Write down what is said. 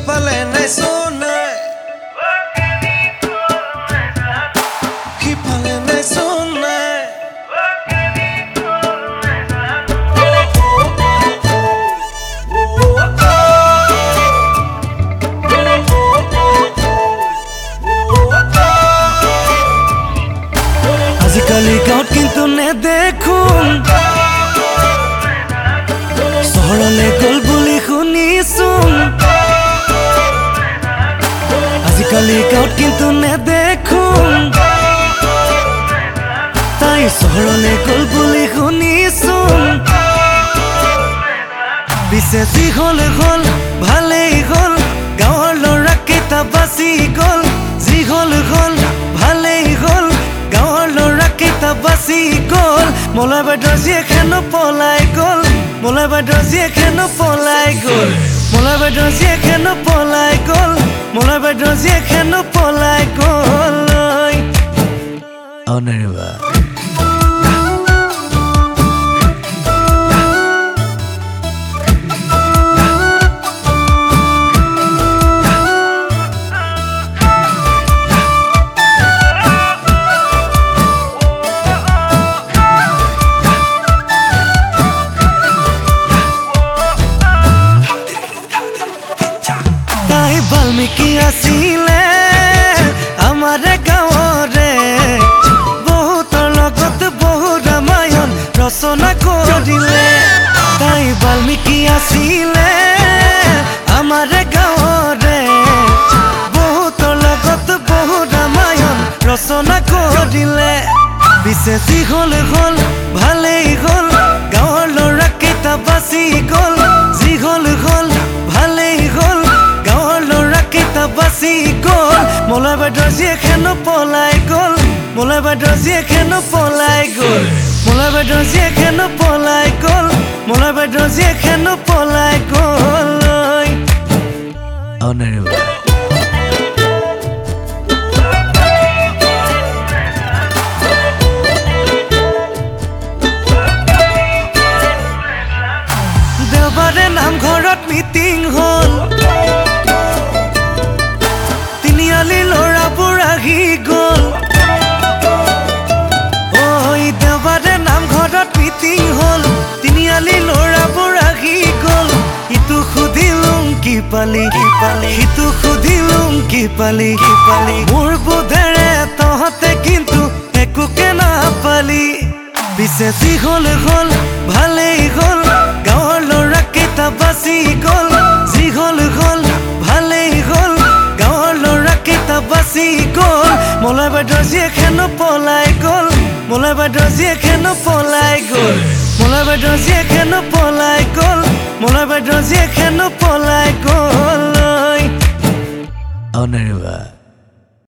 সিফালে নাই সোনাই সিফালে নাই সোনাই আজিকালি গাঁৱত কিন্তু নেদেখোঁ চহৰলৈ গ'ল বুলি শুনিছোঁ আজিকালি গাঁৱত কিন্তু নেদেখোঁ তাই চহৰলৈ গ'ল বুলি শুনিছোঁ পিছে যি হ'ল হ'ল ভালেই হ'ল গাঁৱৰ ল'ৰাকেইটা বাচি গ'ল যি হ'ল হ'ল ভালেই হ'ল গাঁৱৰ ল'ৰাকেইটা বাচি গ'ল মলয় বাইদেউৰ জীয়েকেনো পলাই গ'ল মলয় বাইদেউৰ জীয়েকেনো পলাই গ'ল মলয় বাইদেউৰ জীয়েকেনো পলাই গ'ল মলয় বাইদেউৰ জীয়েকেনো পলাই গ'ল অনাৰিবা বাল্মীকি আছিলে আমাৰে গাঁৱৰে বহুতৰ লগত বহু ৰামায়ণ ৰচনা কৰিলে তাই বাল্মীকি আছিলে আমাৰে গাঁৱৰে বহুতৰ লগত বহু ৰামায়ণ ৰচনা কৰিলে পিছে যি হ'ল হ'ল ভালেই হ'ল গাঁৱৰ ল'ৰাকেইটা বাচি গ'ল যি হ'ল হ'ল ভালেই হ'ল বাচি গ'ল মলয় বাইদেউৰ জীয়েকেনো পলাই গ'ল মলয় বাইদেউৰ জীয়েকেনো পলাই গ'ল মলয় বাইদেউৰ জীয়েকেনো পলাই গ'ল মলয় বাইদেউৰ জীয়েকেনো পলাই গ'ল অনাৰিবা দেওবাৰে নামঘৰত মিটিং হ'ল ল'ৰাবোৰ আহি গ'ল দেওবাৰে নামঘৰত মিটিং হ'ল তিনিআলি ল'ৰাবোৰ আহি গ'ল ইটো সুধিলোং কি পালি সিটো সুধিলোং কি পালি মোৰ বোধেৰে তহঁতে কিন্তু একোকে নাপালি পিছে যি হ'ল হ'ল ভালেই হ'ল গাঁৱৰ ল'ৰাকেইটা বাচি গ'ল যি হ'ল হ'ল ভালেই হ'ল গাঁৱৰ ল'ৰাকেইটা বাচি গ'ল মলয় বাইদেউৰ জীয়েকেনো পলাই গ'ল মলয় বাইদেউৰ জীয়েকেনো পলাই গ'ল মলয় বাইদেউৰ জীয়েকেনো পলাই গ'ল মলয় বাইদেউৰ জীয়েকেনো পলাই গ'ল অনাৰিবা